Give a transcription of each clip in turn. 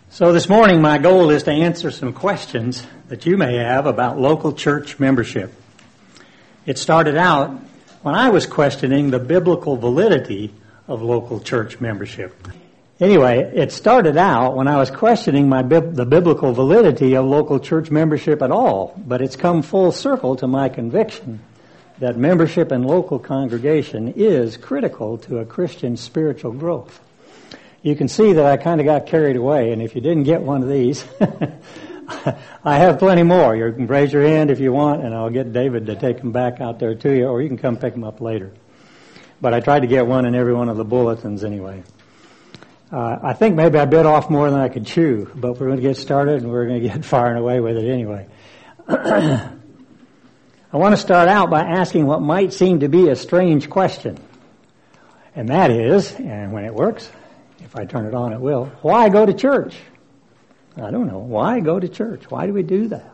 So this morning my goal is to answer some questions that you may have about local church membership. It started out when I was questioning the biblical validity of local church membership. Anyway, it started out when I was questioning the biblical validity of local church membership at all, but it's come full circle to my conviction that membership in local congregation is critical to a Christian's spiritual growth. You can see that I kind of got carried away, and if you didn't get one of these, I have plenty more. You can raise your hand if you want, and I'll get David to take them back out there to you, or you can come pick them up later. But I tried to get one in every one of the bulletins anyway. I think maybe I bit off more than I could chew, but we're going to get started, and we're going to get firing away with it anyway. I want to start out by asking what might seem to be a strange question. And that is, and when it works, if I turn it on, it will. Why go to church? I don't know. Why go to church? Why do we do that?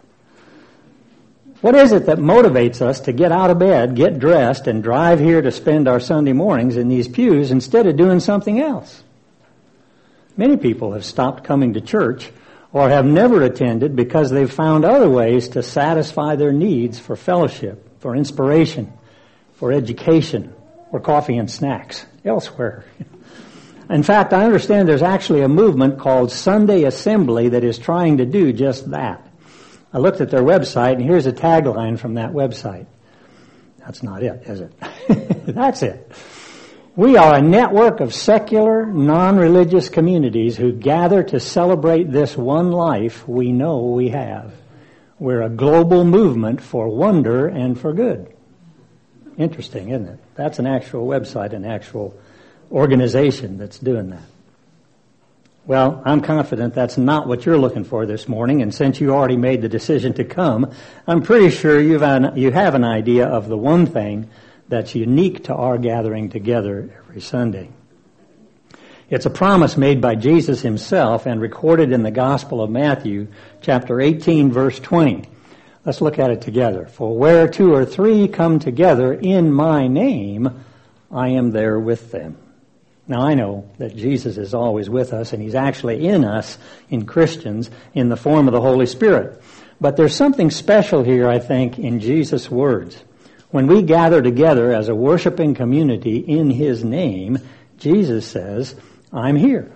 What is it that motivates us to get out of bed, get dressed, and drive here to spend our Sunday mornings in these pews instead of doing something else? Many people have stopped coming to church or have never attended because they've found other ways to satisfy their needs for fellowship, for inspiration, for education, or coffee and snacks elsewhere. In fact, I understand there's actually a movement called Sunday Assembly that is trying to do just that. I looked at their website, and here's a tagline from that website. That's not it, is it? That's it. We are a network of secular, non-religious communities who gather to celebrate this one life we know we have. We're a global movement for wonder and for good. Interesting, isn't it? That's an actual website, an actual organization that's doing that. Well, I'm confident that's not what you're looking for this morning, and since you already made the decision to come, I'm pretty sure you have an idea of the one thing that's unique to our gathering together every Sunday. It's a promise made by Jesus himself and recorded in the Gospel of Matthew, chapter 18, verse 20. Let's look at it together. For where two or three come together in my name, I am there with them. Now, I know that Jesus is always with us, and he's actually in us, in Christians, in the form of the Holy Spirit. But there's something special here, I think, in Jesus' words. When we gather together as a worshiping community in his name, Jesus says, I'm here.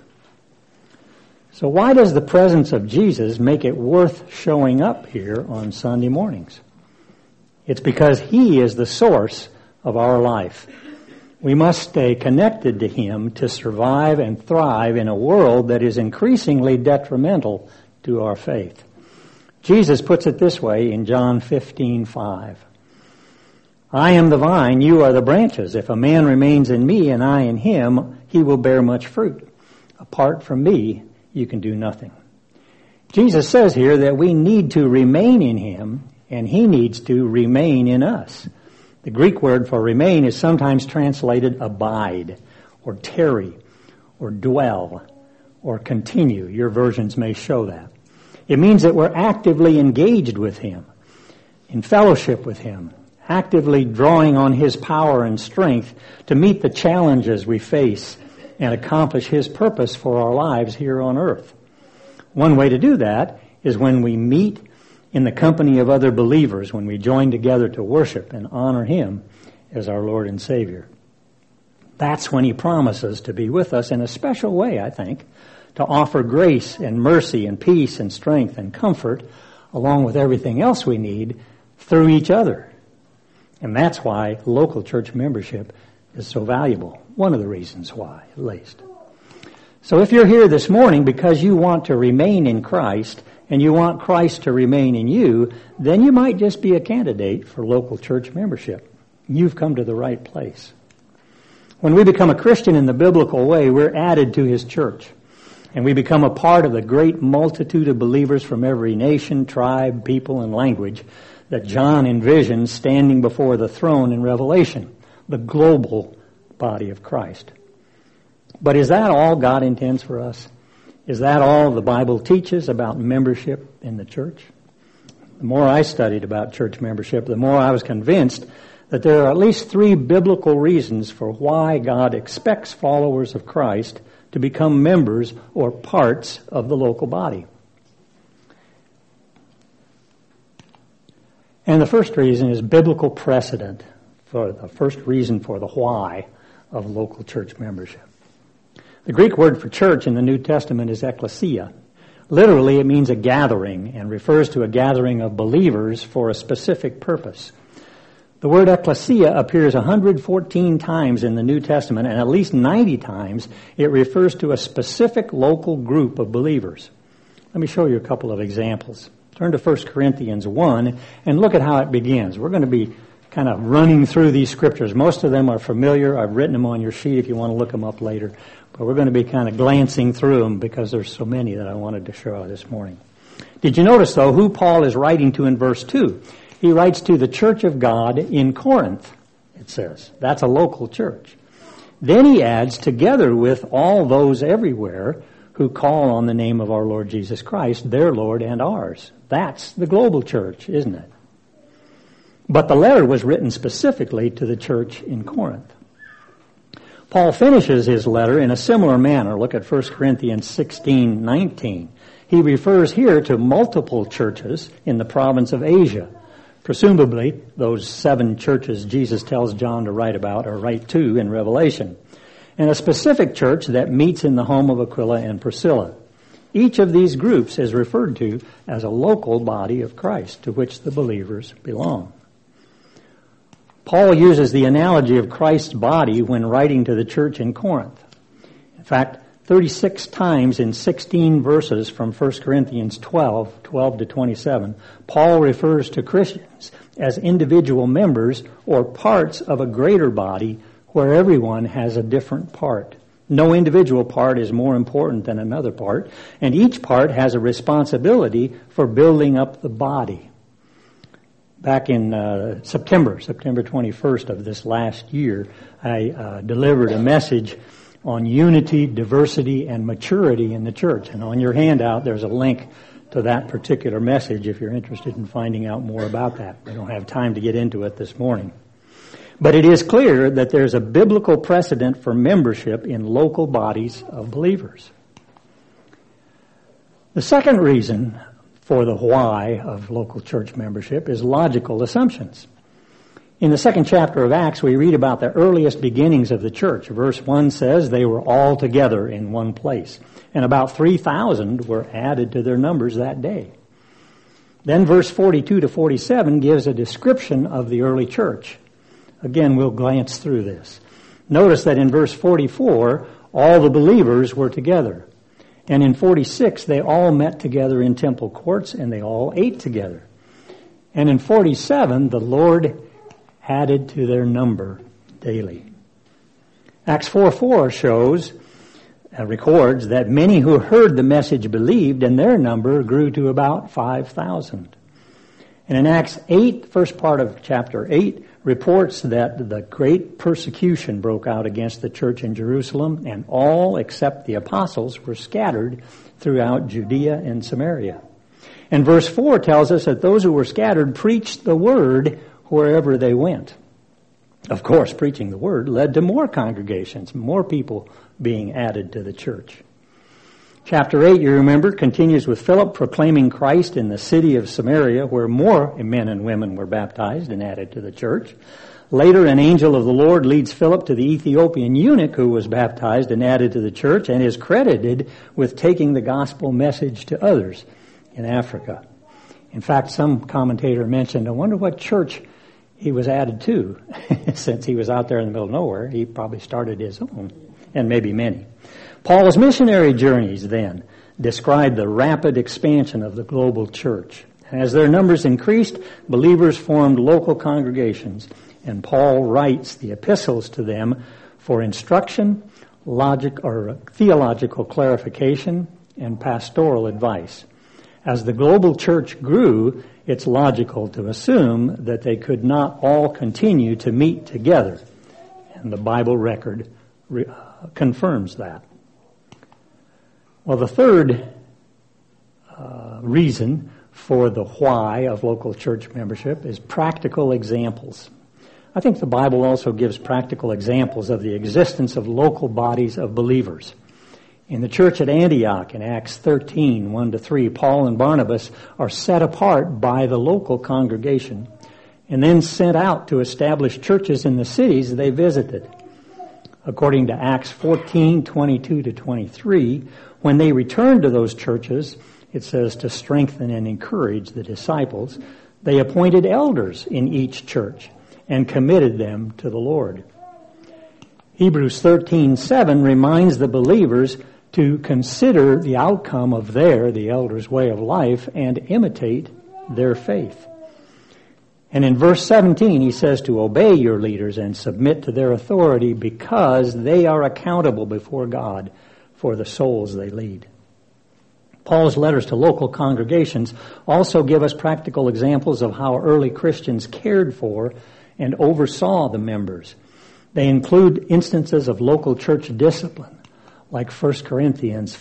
So why does the presence of Jesus make it worth showing up here on Sunday mornings? It's because he is the source of our life. We must stay connected to him to survive and thrive in a world that is increasingly detrimental to our faith. Jesus puts it this way in John 15:5. I am the vine, you are the branches. If a man remains in me and I in him, he will bear much fruit. Apart from me, you can do nothing. Jesus says here that we need to remain in him, and he needs to remain in us. The Greek word for remain is sometimes translated abide, or tarry, or dwell, or continue. Your versions may show that. It means that we're actively engaged with him, in fellowship with him, actively drawing on his power and strength to meet the challenges we face and accomplish his purpose for our lives here on earth. One way to do that is when we meet in the company of other believers, when we join together to worship and honor him as our Lord and Savior. That's when he promises to be with us in a special way, I think, to offer grace and mercy and peace and strength and comfort, along with everything else we need, through each other. And that's why local church membership is so valuable. One of the reasons why, at least. So if you're here this morning because you want to remain in Christ and you want Christ to remain in you, then you might just be a candidate for local church membership. You've come to the right place. When we become a Christian in the biblical way, we're added to his church. And we become a part of the great multitude of believers from every nation, tribe, people, and language that John envisions standing before the throne in Revelation, the global body of Christ. But is that all God intends for us? Is that all the Bible teaches about membership in the church? The more I studied about church membership, the more I was convinced that there are at least three biblical reasons for why God expects followers of Christ to become members or parts of the local body. And the first reason is biblical precedent, for the first reason for the why of local church membership. The Greek word for church in the New Testament is ekklesia. Literally, it means a gathering and refers to a gathering of believers for a specific purpose. The word ekklesia appears 114 times in the New Testament, and at least 90 times it refers to a specific local group of believers. Let me show you a couple of examples. Turn to 1 Corinthians 1 and look at how it begins. We're going to be kind of running through these scriptures. Most of them are familiar. I've written them on your sheet if you want to look them up later. But we're going to be kind of glancing through them because there's so many that I wanted to show this morning. Did you notice, though, who Paul is writing to in verse 2? He writes to the church of God in Corinth, it says. That's a local church. Then he adds, together with all those everywhere who call on the name of our Lord Jesus Christ, their Lord and ours. That's the global church, isn't it? But the letter was written specifically to the church in Corinth. Paul finishes his letter in a similar manner. Look at 1 Corinthians 16:19. He refers here to multiple churches in the province of Asia. Presumably, those 7 churches Jesus tells John to write about or write to in Revelation. And a specific church that meets in the home of Aquila and Priscilla. Each of these groups is referred to as a local body of Christ to which the believers belong. Paul uses the analogy of Christ's body when writing to the church in Corinth. In fact, 36 times in 16 verses from 1 Corinthians 12 to 27, Paul refers to Christians as individual members or parts of a greater body where everyone has a different part. No individual part is more important than another part, and each part has a responsibility for building up the body. Back in September 21st of this last year, I delivered a message on unity, diversity, and maturity in the church. And on your handout, there's a link to that particular message if you're interested in finding out more about that. We don't have time to get into it this morning. But it is clear that there's a biblical precedent for membership in local bodies of believers. The second reason for the why of local church membership is logical assumptions. In the 2nd chapter of Acts, we read about the earliest beginnings of the church. Verse 1 says they were all together in one place, and about 3,000 were added to their numbers that day. Then verse 42 to 47 gives a description of the early church. Again, we'll glance through this. Notice that in verse 44, all the believers were together. And in 46, they all met together in temple courts, and they all ate together. And in 47, the Lord added to their number daily. Acts 4:4 records that many who heard the message believed, and their number grew to about 5,000. And in Acts 8, first part of chapter 8, reports that the great persecution broke out against the church in Jerusalem, and all except the apostles were scattered throughout Judea and Samaria. And verse 4 tells us that those who were scattered preached the word wherever they went. Of course, preaching the word led to more congregations, more people being added to the church. Chapter 8, you remember, continues with Philip proclaiming Christ in the city of Samaria, where more men and women were baptized and added to the church. Later, an angel of the Lord leads Philip to the Ethiopian eunuch who was baptized and added to the church and is credited with taking the gospel message to others in Africa. In fact, some commentator mentioned, I wonder what church he was added to. Since he was out there in the middle of nowhere, he probably started his own, and maybe many. Paul's missionary journeys, then, describe the rapid expansion of the global church. As their numbers increased, believers formed local congregations, and Paul writes the epistles to them for instruction, theological clarification, and pastoral advice. As the global church grew, it's logical to assume that they could not all continue to meet together, and the Bible record confirms that. Well, the third reason for the why of local church membership is practical examples. I think the Bible also gives practical examples of the existence of local bodies of believers. In the church at Antioch in Acts 13, 1-3, Paul and Barnabas are set apart by the local congregation and then sent out to establish churches in the cities they visited. According to Acts 14, 22-23, when they returned to those churches, it says to strengthen and encourage the disciples, they appointed elders in each church and committed them to the Lord. Hebrews 13:7 reminds the believers to consider the outcome of the elders' way of life, and imitate their faith. And in verse 17, he says to obey your leaders and submit to their authority because they are accountable before God for the souls they lead. Paul's letters to local congregations also give us practical examples of how early Christians cared for and oversaw the members. They include instances of local church discipline, like 1 Corinthians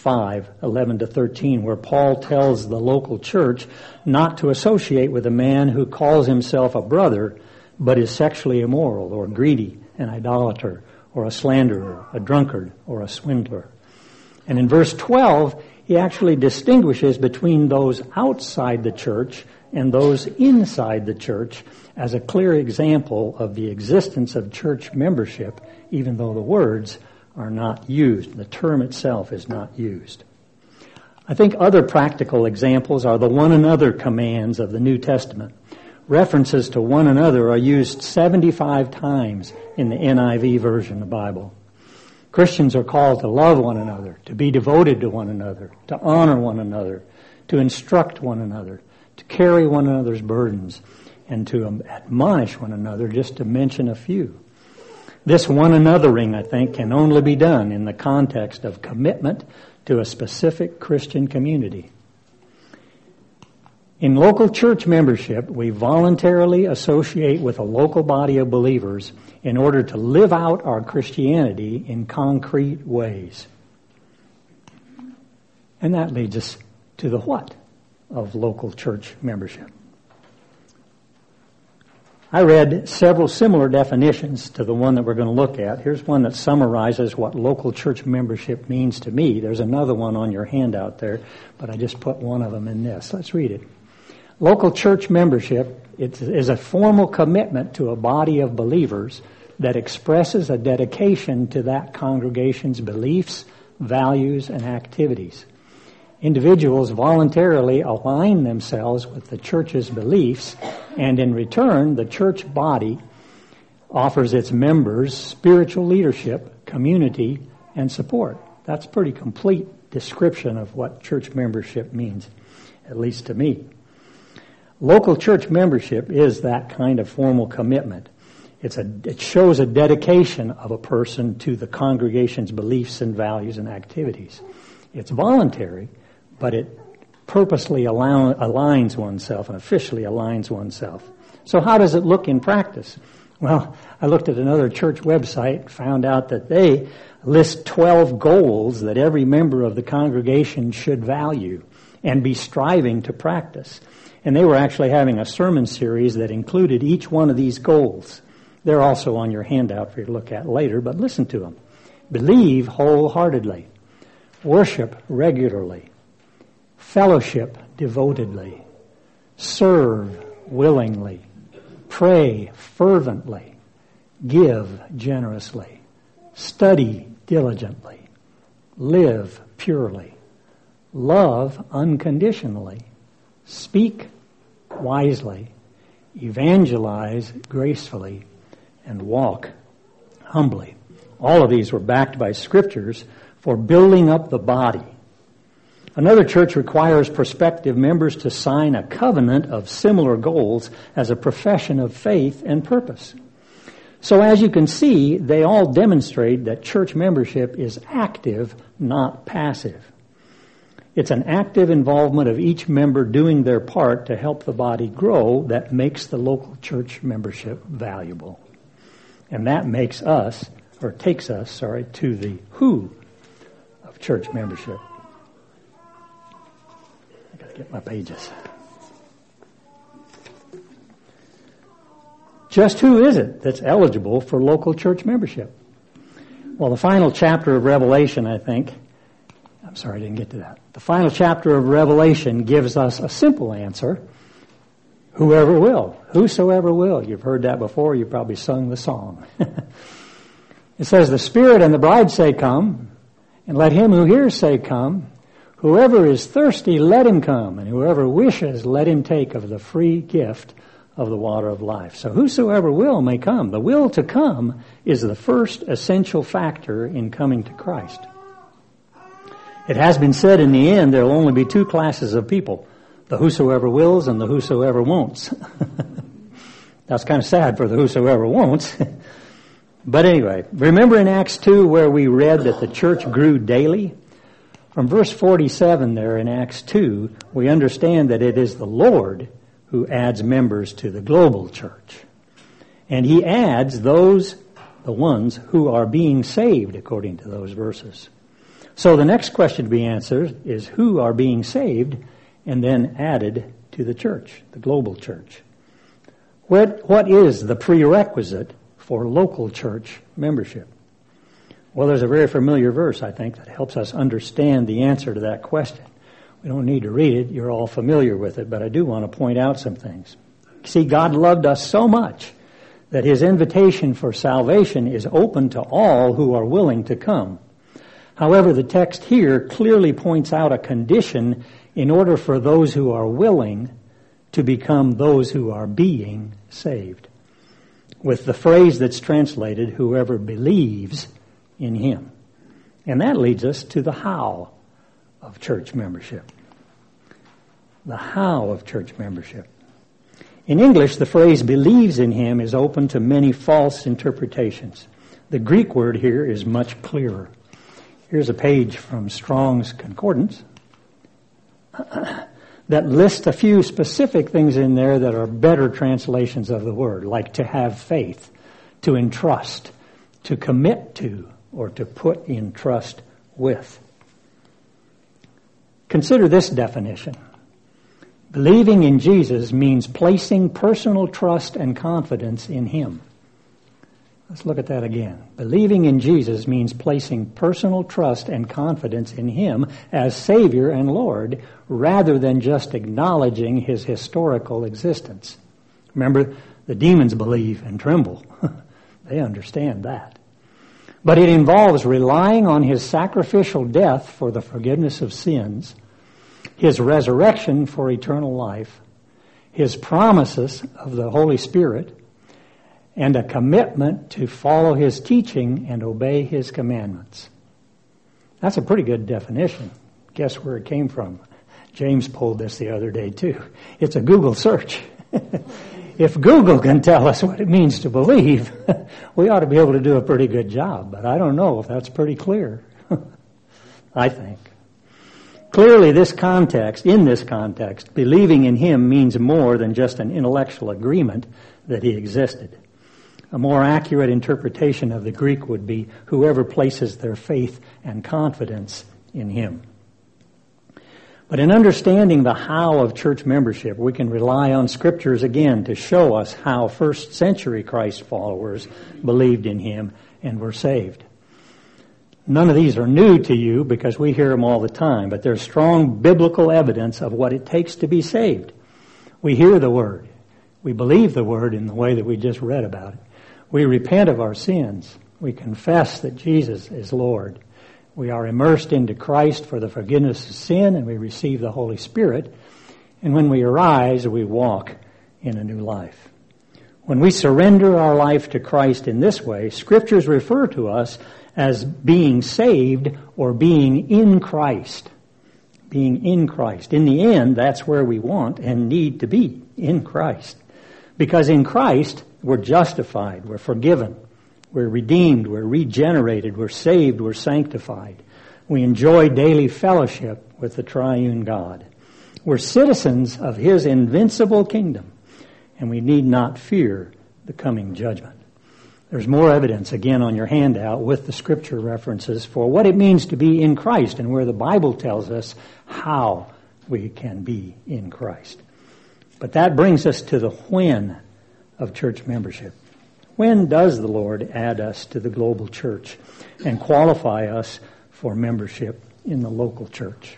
5:11-13, where Paul tells the local church not to associate with a man who calls himself a brother, but is sexually immoral or greedy, an idolater, or a slanderer, a drunkard, or a swindler. And in verse 12, he actually distinguishes between those outside the church and those inside the church as a clear example of the existence of church membership, even though the words are not used. The term itself is not used. I think other practical examples are the one another commands of the New Testament. References to one another are used 75 times in the NIV version of the Bible. Christians are called to love one another, to be devoted to one another, to honor one another, to instruct one another, to carry one another's burdens, and to admonish one another, just to mention a few. This one anothering, I think, can only be done in the context of commitment to a specific Christian community. In local church membership, we voluntarily associate with a local body of believers in order to live out our Christianity in concrete ways. And that leads us to the what of local church membership. I read several similar definitions to the one that we're going to look at. Here's one that summarizes what local church membership means to me. There's another one on your handout there, but I just put one of them in this. Let's read it. Local church membership is a formal commitment to a body of believers that expresses a dedication to that congregation's beliefs, values, and activities. Individuals voluntarily align themselves with the church's beliefs, and in return, the church body offers its members spiritual leadership, community, and support. That's a pretty complete description of what church membership means, at least to me. Local church membership is that kind of formal commitment. It shows a dedication of a person to the congregation's beliefs and values and activities. It's voluntary, but it purposely aligns oneself and officially aligns oneself. So how does it look in practice? Well, I looked at another church website, found out that they list 12 goals that every member of the congregation should value and be striving to practice. And they were actually having a sermon series that included each one of these goals. They're also on your handout for you to look at later, but listen to them. Believe wholeheartedly. Worship regularly. Fellowship devotedly. Serve willingly. Pray fervently. Give generously. Study diligently. Live purely. Love unconditionally. Speak wisely. Evangelize gracefully. And walk humbly. All of these were backed by scriptures for building up the body. Another church requires prospective members to sign a covenant of similar goals as a profession of faith and purpose. So as you can see, they all demonstrate that church membership is active, not passive. It's an active involvement of each member doing their part to help the body grow that makes the local church membership valuable. And that takes us to the who of church membership. I gotta get my pages. Just who is it that's eligible for local church membership? Well, the final chapter of Revelation, I think, I'm sorry, I didn't get to that. The final chapter of Revelation gives us a simple answer. Whoever will. Whosoever will. You've heard that before. You've probably sung the song. It says, the Spirit and the bride say, come, and let him who hears say, come. Whoever is thirsty, let him come, and whoever wishes, let him take of the free gift of the water of life. So whosoever will may come. The will to come is the first essential factor in coming to Christ. It has been said in the end there will only be two classes of people, the whosoever wills and the whosoever won'ts. That's kind of sad for the whosoever won'ts. But anyway, remember in Acts 2 where we read that the church grew daily? From verse 47 there in Acts 2, we understand that it is the Lord who adds members to the global church. And he adds those, the ones who are being saved according to those verses. So the next question to be answered is who are being saved and then added to the church, the global church. What is the prerequisite for local church membership? Well, there's a very familiar verse, I think, that helps us understand the answer to that question. We don't need to read it. You're all familiar with it, but I do want to point out some things. See, God loved us so much that his invitation for salvation is open to all who are willing to come. However, the text here clearly points out a condition in order for those who are willing to become those who are being saved. With the phrase that's translated, whoever believes in him. And that leads us to the how of church membership. The how of church membership. In English, the phrase believes in him is open to many false interpretations. The Greek word here is much clearer. Here's a page from Strong's Concordance that lists a few specific things in there that are better translations of the word, like to have faith, to entrust, to commit to, or to put in trust with. Consider this definition. Believing in Jesus means placing personal trust and confidence in him. Let's look at that again. Believing in Jesus means placing personal trust and confidence in him as Savior and Lord, rather than just acknowledging his historical existence. Remember, the demons believe and tremble. They understand that. But it involves relying on his sacrificial death for the forgiveness of sins, his resurrection for eternal life, his promises of the Holy Spirit, and a commitment to follow his teaching and obey his commandments. That's a pretty good definition. Guess where it came from? James pulled this the other day too. It's a Google search. If Google can tell us what it means to believe, we ought to be able to do a pretty good job. But I don't know if that's pretty clear. I think. Clearly, in this context, believing in him means more than just an intellectual agreement that he existed. A more accurate interpretation of the Greek would be whoever places their faith and confidence in him. But in understanding the how of church membership, we can rely on scriptures again to show us how first century Christ followers believed in him and were saved. None of these are new to you because we hear them all the time, but there's strong biblical evidence of what it takes to be saved. We hear the word. We believe the word in the way that we just read about it. We repent of our sins. We confess that Jesus is Lord. We are immersed into Christ for the forgiveness of sin, and we receive the Holy Spirit. And when we arise, we walk in a new life. When we surrender our life to Christ in this way, scriptures refer to us as being saved or being in Christ. Being in Christ. In the end, that's where we want and need to be, in Christ. Because in Christ, we're justified, we're forgiven, we're redeemed, we're regenerated, we're saved, we're sanctified. We enjoy daily fellowship with the triune God. We're citizens of his invincible kingdom, and we need not fear the coming judgment. There's more evidence, again, on your handout with the scripture references for what it means to be in Christ and where the Bible tells us how we can be in Christ. But that brings us to the when of church membership. When does the Lord add us to the global church and qualify us for membership in the local church.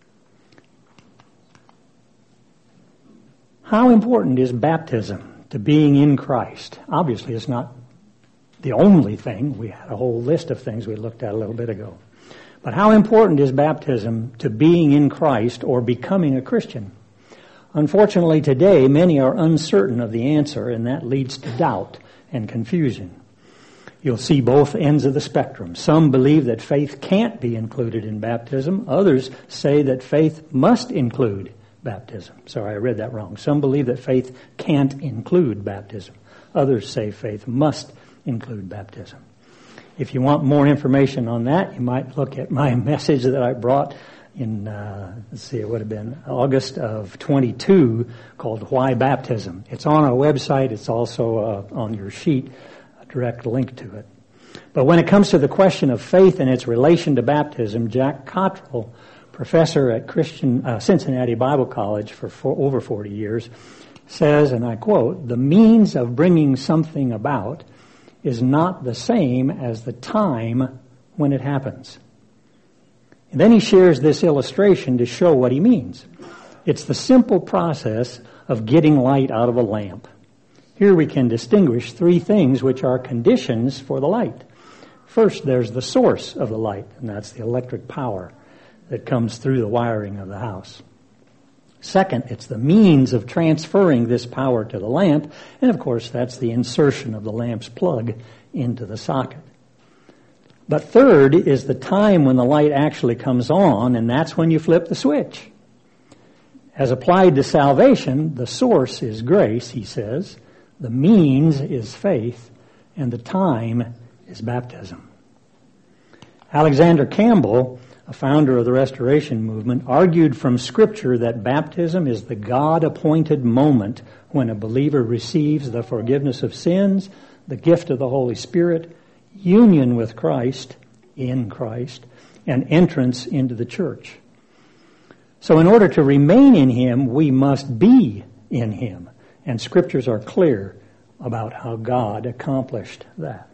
How important is baptism to being in Christ? Obviously, it's not the only thing. We had a whole list of things we looked at a little bit ago. But how important is baptism to being in Christ or becoming a Christian? Unfortunately, today, many are uncertain of the answer, and that leads to doubt and confusion. You'll see both ends of the spectrum. Some believe that faith can't be included in baptism. Others say that faith must include baptism. Sorry, I read that wrong. Some believe that faith can't include baptism. Others say faith must include baptism. If you want more information on that, you might look at my message that I brought in, it would have been August of 22, called Why Baptism. It's on our website. It's also on your sheet, a direct link to it. But when it comes to the question of faith and its relation to baptism, Jack Cottrell, professor at Cincinnati Bible College for over 40 years, says, and I quote, "The means of bringing something about is not the same as the time when it happens." And then he shares this illustration to show what he means. It's the simple process of getting light out of a lamp. Here we can distinguish three things which are conditions for the light. First, there's the source of the light, and that's the electric power that comes through the wiring of the house. Second, it's the means of transferring this power to the lamp, and of course that's the insertion of the lamp's plug into the socket. But third is the time when the light actually comes on, and that's when you flip the switch. As applied to salvation, the source is grace, he says, the means is faith, and the time is baptism. Alexander Campbell, a founder of the Restoration Movement, argued from Scripture that baptism is the God-appointed moment when a believer receives the forgiveness of sins, the gift of the Holy Spirit, union with Christ, in Christ, and entrance into the church. So in order to remain in Him, we must be in Him. And Scriptures are clear about how God accomplished that.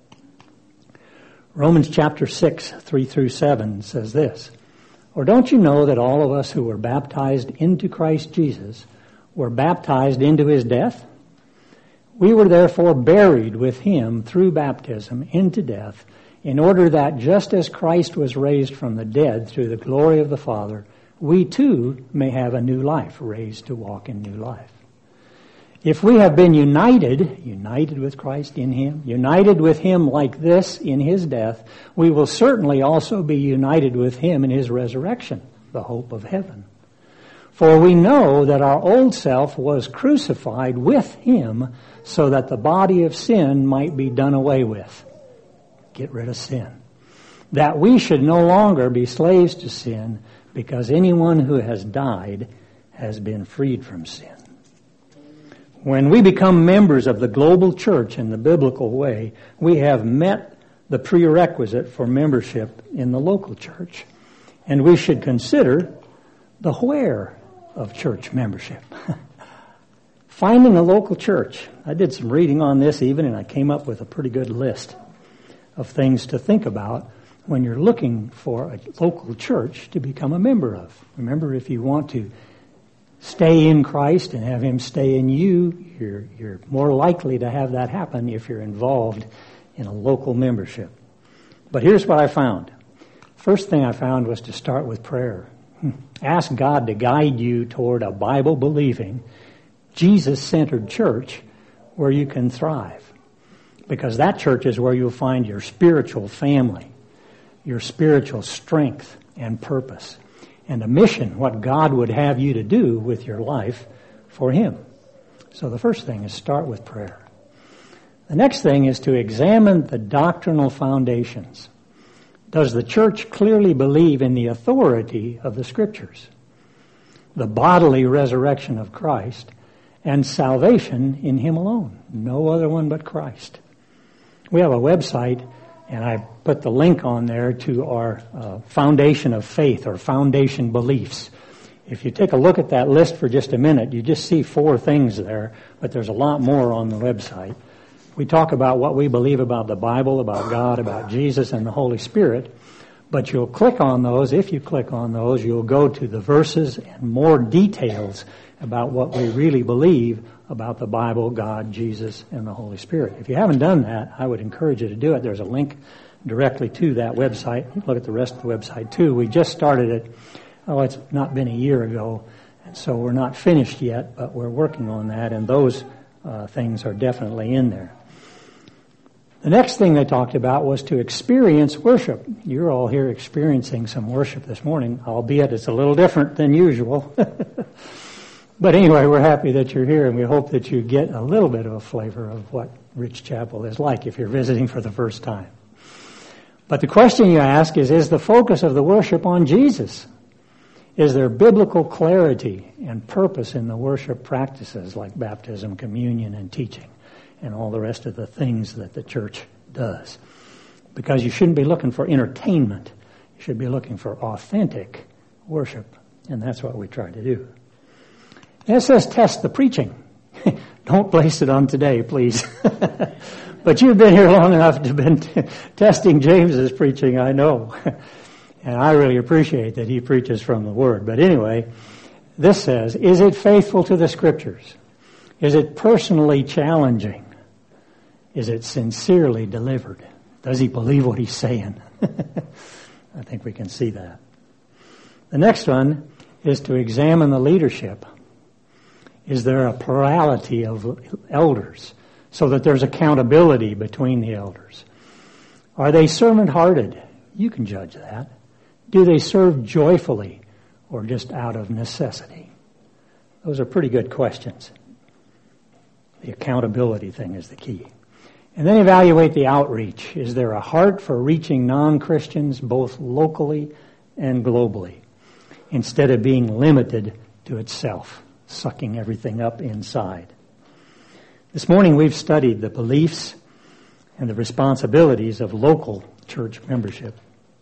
Romans chapter 6, 3 through 7 says this, "Or don't you know that all of us who were baptized into Christ Jesus were baptized into His death? We were therefore buried with Him through baptism into death, in order that just as Christ was raised from the dead through the glory of the Father, we too may have a new life, raised to walk in new life. If we have been united with Christ in Him, united with Him like this in His death, we will certainly also be united with Him in His resurrection, the hope of heaven. For we know that our old self was crucified with Him so that the body of sin might be done away with." Get rid of sin. "That we should no longer be slaves to sin, because anyone who has died has been freed from sin." When we become members of the global church in the biblical way, we have met the prerequisite for membership in the local church. And we should consider the where of church membership. Finding a local church. I did some reading on this even, and I came up with a pretty good list of things to think about when you're looking for a local church to become a member of. Remember, if you want to stay in Christ and have Him stay in you, you're more likely to have that happen if you're involved in a local membership. But here's what I found. First thing I found was to start with prayer. Ask God to guide you toward a Bible-believing, Jesus-centered church where you can thrive. Because that church is where you'll find your spiritual family, your spiritual strength and purpose, and a mission, what God would have you to do with your life for Him. So the first thing is start with prayer. The next thing is to examine the doctrinal foundations. Does the church clearly believe in the authority of the Scriptures, the bodily resurrection of Christ, and salvation in Him alone? No other one but Christ. We have a website, and I put the link on there to our foundation of faith or foundation beliefs. If you take a look at that list for just a minute, you just see 4 things there, but there's a lot more on the website. We talk about what we believe about the Bible, about God, about Jesus, and the Holy Spirit. But you'll click on those. If you click on those, you'll go to the verses and more details about what we really believe about the Bible, God, Jesus, and the Holy Spirit. If you haven't done that, I would encourage you to do it. There's a link directly to that website. Look at the rest of the website too. We just started it. It's not been a year ago, and so we're not finished yet, but we're working on that, and those things are definitely in there. The next thing they talked about was to experience worship. You're all here experiencing some worship this morning, albeit it's a little different than usual. But anyway, we're happy that you're here, and we hope that you get a little bit of a flavor of what Ridge Chapel is like if you're visiting for the first time. But the question you ask is the focus of the worship on Jesus? Is there biblical clarity and purpose in the worship practices like baptism, communion, and teaching, and all the rest of the things that the church does? Because you shouldn't be looking for entertainment. You should be looking for authentic worship, and that's what we try to do. And it says test the preaching. Don't place it on today, please. But you've been here long enough to have been testing James's preaching, I know. And I really appreciate that he preaches from the Word. But anyway, this says, is it faithful to the Scriptures? Is it personally challenging? Is it sincerely delivered? Does he believe what he's saying? I think we can see that. The next one is to examine the leadership. Is there a plurality of elders so that there's accountability between the elders? Are they servant-hearted? You can judge that. Do they serve joyfully or just out of necessity? Those are pretty good questions. The accountability thing is the key. And then evaluate the outreach. Is there a heart for reaching non-Christians both locally and globally instead of being limited to itself, sucking everything up inside? This morning we've studied the beliefs and the responsibilities of local church membership.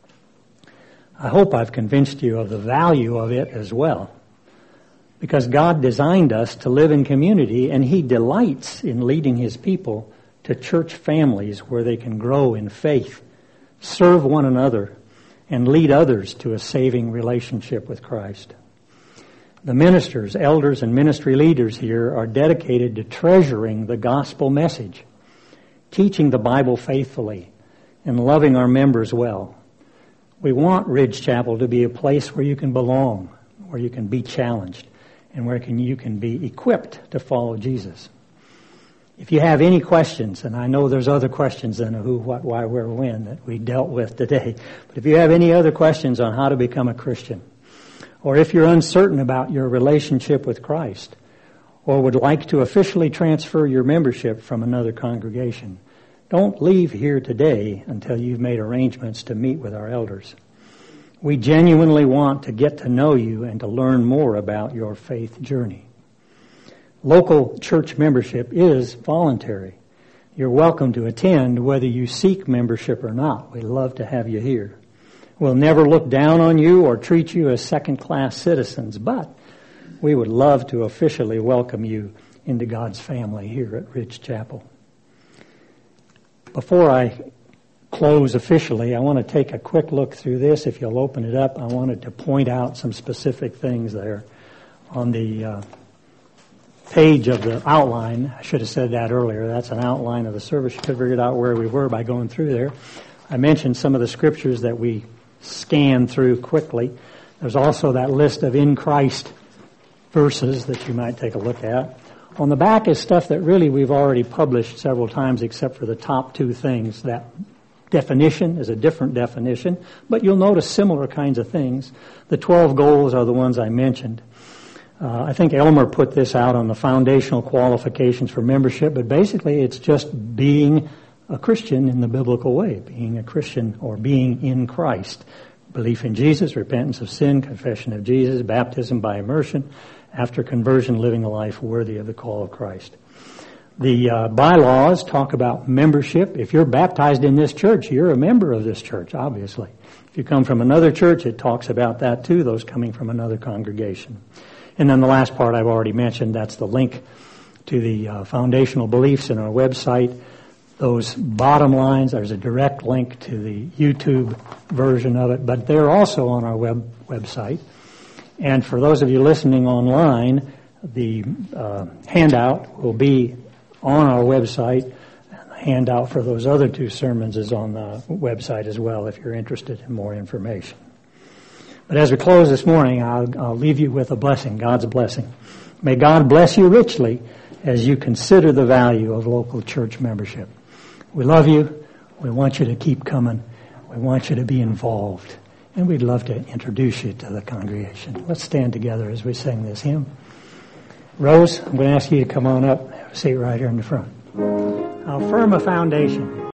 I hope I've convinced you of the value of it as well, because God designed us to live in community, and He delights in leading His people to church families where they can grow in faith, serve one another, and lead others to a saving relationship with Christ. The ministers, elders, and ministry leaders here are dedicated to treasuring the gospel message, teaching the Bible faithfully, and loving our members well. We want Ridge Chapel to be a place where you can belong, where you can be challenged, and where you can be equipped to follow Jesus. If you have any questions, and I know there's other questions than who, what, why, where, when that we dealt with today, but if you have any other questions on how to become a Christian, or if you're uncertain about your relationship with Christ, or would like to officially transfer your membership from another congregation, don't leave here today until you've made arrangements to meet with our elders. We genuinely want to get to know you and to learn more about your faith journey. Local church membership is voluntary. You're welcome to attend whether you seek membership or not. We'd love to have you here. We'll never look down on you or treat you as second-class citizens, but we would love to officially welcome you into God's family here at Ridge Chapel. Before I close officially, I want to take a quick look through this. If you'll open it up, I wanted to point out some specific things there on the page of the outline. I should have said that earlier. That's an outline of the service. You could have figured out where we were by going through there. I mentioned some of the scriptures that we scanned through quickly. There's also that list of in Christ verses that you might take a look at. On the back is stuff that really we've already published several times except for the top two things. That definition is a different definition, but you'll notice similar kinds of things. The 12 goals are the ones I mentioned. I think Elmer put this out on the foundational qualifications for membership, but basically it's just being a Christian in the biblical way, being a Christian or being in Christ. Belief in Jesus, repentance of sin, confession of Jesus, baptism by immersion, after conversion, living a life worthy of the call of Christ. The bylaws talk about membership. If you're baptized in this church, you're a member of this church, obviously. If you come from another church, it talks about that too, those coming from another congregation. And then the last part I've already mentioned, that's the link to the foundational beliefs in our website. those bottom lines. There's a direct link to the YouTube version of it, but they're also on our website. And for those of you listening online, the handout will be on our website. The handout for those other two sermons is on the website as well if you're interested in more information. But as we close this morning, I'll leave you with a blessing, God's blessing. May God bless you richly as you consider the value of local church membership. We love you. We want you to keep coming. We want you to be involved. And we'd love to introduce you to the congregation. Let's stand together as we sing this hymn. Rose, I'm going to ask you to come on up. Have a seat right here in the front. How firm a foundation